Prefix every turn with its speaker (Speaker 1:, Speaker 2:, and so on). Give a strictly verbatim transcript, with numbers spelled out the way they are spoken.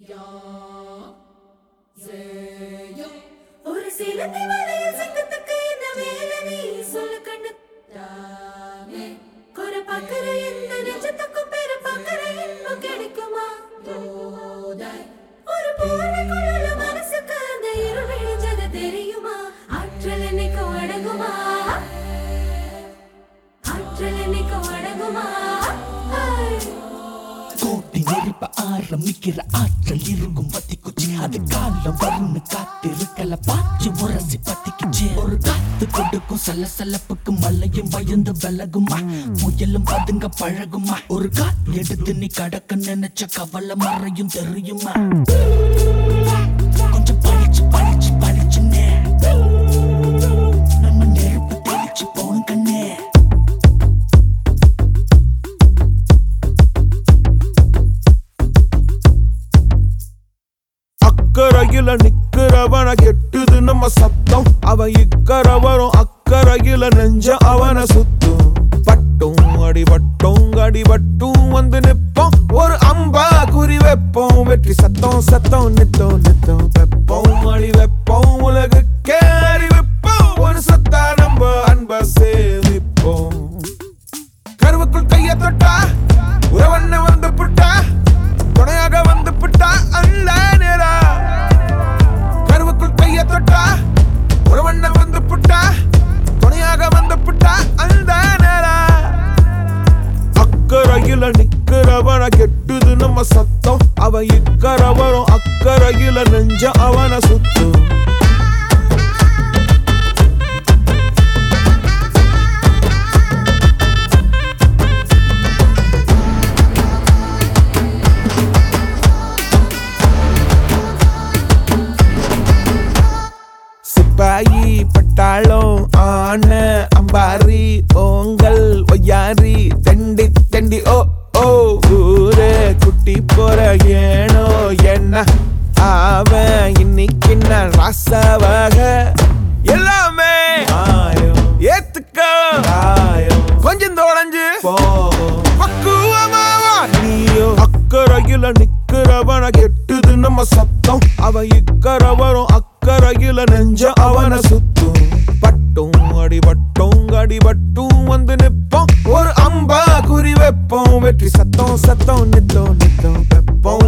Speaker 1: ஒரு சிலந்தி வலையில் சிக்கத்துக்கு என்ன வேலை நீ சொல்லு கண்ணு தானே குறை பார்க்கிற எந்த நெஞ்சத்துக்கும் பெரு பார்க்கிற இன்பம் கிடைக்குமா தோதாய் ஒரு போர்வைக்குள்ள மனசுக்கு அந்த இருள் விழிஞ்சது தெரியுமா ஆற்றல் என்னைக்கும் அடங்குமா ஆற்றல் என்னைக்கும் அடங்குமா
Speaker 2: கோட்டி நெருப்ப ஆரம்பிக்கிற ஆற்றல் இருக்கும் பத்திக்குச்சு அது காலம் வரும்னு காத்திருக்கல பாய்ச்சி முரசி பத்திக்குச்சு ஒரு காத்து கொடுக்கும் சலசலப்புக்கு மலையும் பயந்து விலகுமா முயலும் பதுங்க பழகுமா ஒரு காத்து எடுத்து நீ கடக்க நினைச்ச கவலை மறையும் தெரியுமா கொஞ்சம் பழிச்சு பழிச்சு பழிச்சுன்னே நம்ம நெருப்பு தெளிச்சு போன கண்ணே
Speaker 3: அக்கறையில நிக்கிறவன கெட்டுது நம்ம சத்தம் அவன் இக்கரை வரும் அக்கறையில நெஞ்ச அவன சுத்தும் பட்டும் அடிபட்டும் அடிபட்டும் வந்து நிப்போம் ஒரு அம்பா குறி வைப்போம் வெற்றி சத்தம் சத்தம் நித்தம் நித்தம் வெப்போம் அடி வைப்போம் உலகுக்கே அறிவிப்போம் ஒரு சத்தா நம்ம அன்ப சேமிப்போம் கருவுக்குள் கைய தொட்டா உறவண்ண வந்து புட்டா துணையாக வந்து புட்டா அல்ல நேரா கருவுக்குள் கைய தொட்டா உறவண்ண வந்து புட்டா துணையாக வந்து புட்டா அந்த நேரா அக்கறையில நிக்கிறவன கெட்டுது நம்ம சத்தம் அவன் இக்கரை வரும் அக்கறையில நெஞ்ச அவன சுத்தும் சிப்பாயி பட்டாளம் ஆன அம்பாரி ஓங்கல் ஒய்யாரி தெண்டி தெண்டி ஓ ஓ ஊரே குட்டி போற ஏனோ என்ன அவன் இன்னைக்கு நான் ராசவாக எல்லாமே ஏத்துக்க கொஞ்சம் தொடஞ்சு பக்குவமாவா நீயோ அக்கறையில நிக்கிறவன கெட்டுது நம்ம சத்தம் அவன் இக்கரை வரும் அக்கறையில நெஞ்ச அவன சுத்தும் பட்டும் அடிபட்டும் அடிபட்டும் வந்து நிப்போம் ஒரு அம்பா குறி வைப்போம் வெற்றி சத்தம் சத்தம் நித்தம் நித்தம் வெப்போம்